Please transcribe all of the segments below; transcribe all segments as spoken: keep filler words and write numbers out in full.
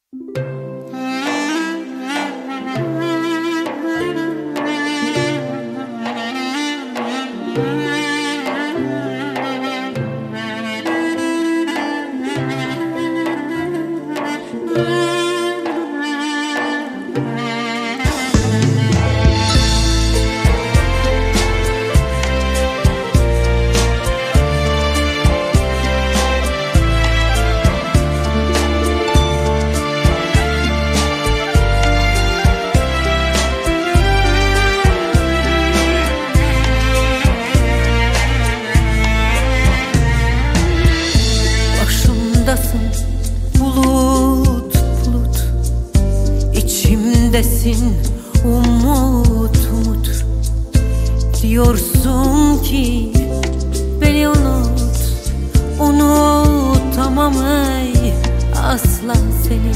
Bulut bulut, içimdesin umut umut. Diyorsun ki beni unut, unutamam ey asla seni.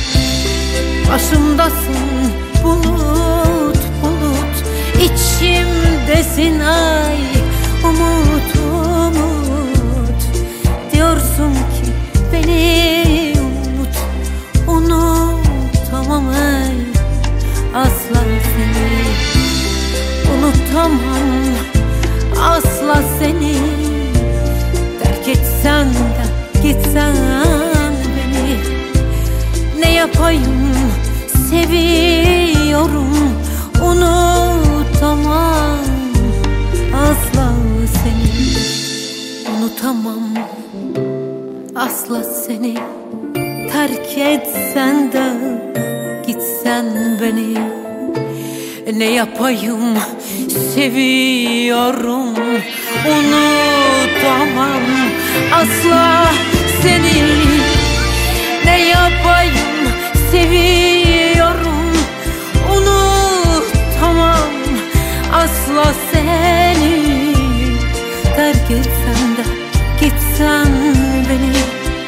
Başımdasın bulut bulut, içimdesin ay umut umut. Diyorsun ki beni unut, unutamam ey asla seni. Unutamam asla seni. Terk etsen de gitsen beni. Ne yapayım, seviyorum, unutamam asla seni. Unutamam asla seni. Terk etsen de gitsen beni. Ne yapayım, seviyorum, unutamam asla seni. Ne yapayım, seviyorum, unutamam asla seni. Terk etsen de gitsen beni.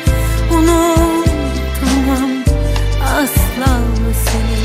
Unutamam asla seni.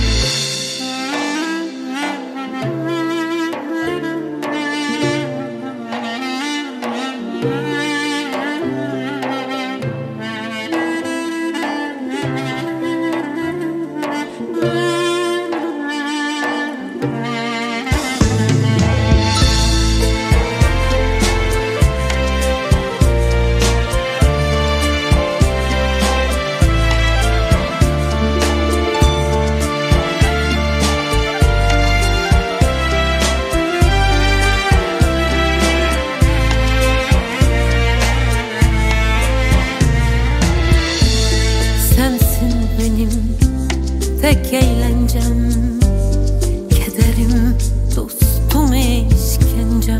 Tek eğlencem, kederim, dostum, işkencem.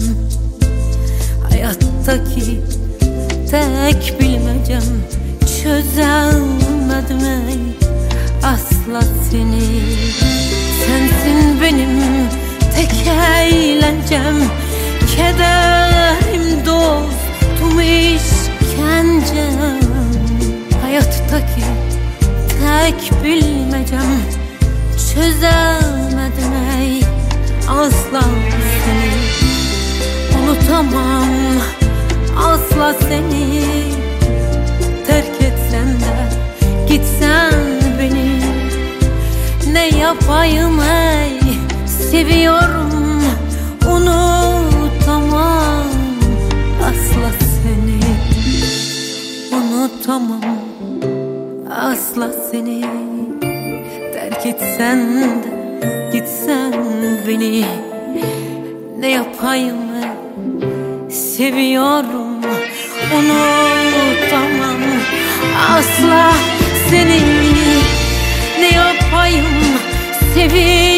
Hayattaki tek bilmecem. Çözemedim ey asla seni. Sensin benim tek eğlencem, kederim, dostum, işkencem. Hayattaki tek bilmecem. Çözemedim ey asla seni. Unutamam asla seni. Terk etsen de gitsen beni. Ne yapayım ey, seviyorum, unutamam asla seni. Unutamam asla seni. Terk etsen de gitsen beni. Ne yapayım, seviyorum, unutamam asla seni. Ne yapayım, seviyorum.